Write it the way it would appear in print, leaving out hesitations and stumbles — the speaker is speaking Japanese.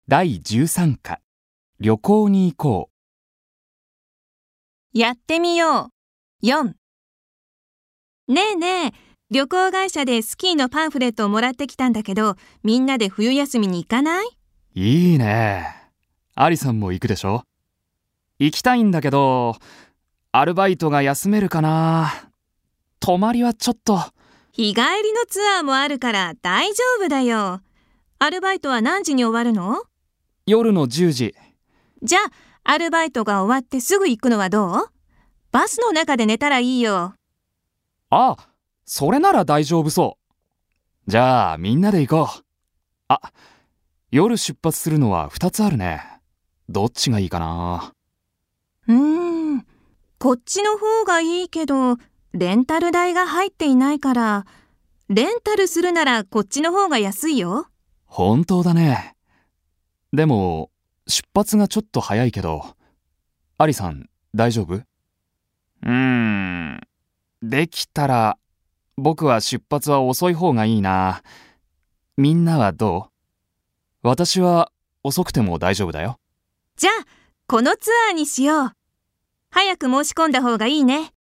第13課旅行に行こやってみよう。4。ねえねえ、旅行会社でスキーのパンフレットをもらってきたんだけど、みんなで冬休みに行かない？ う。いいね。アリさんも行くでしょ？行きたいんだけど、アルバイトが休めるかな。泊まりはちょっと。 日帰りのツアーもあるから大丈夫だよ。アルバイトは何時に終わるの？ 夜の10時。 じゃあ、アルバイトが終わってすぐ行くのはどう？バスの中で寝たらいいよ。 あ、それなら大丈夫そう。じゃあみんなで行こう。あ、夜出発するのは2つあるね。どっちがいいかな。 こっちの方がいいけど、レンタル代が入っていないから、レンタルするならこっちの方が安いよ。 本当だね。でも出発がちょっと早いけど、アリさん大丈夫？できたら僕は出発は遅い方がいいな。みんなはどう？私は遅くても大丈夫だよ。 じゃあ、このツアーにしよう。早く申し込んだ方がいいね。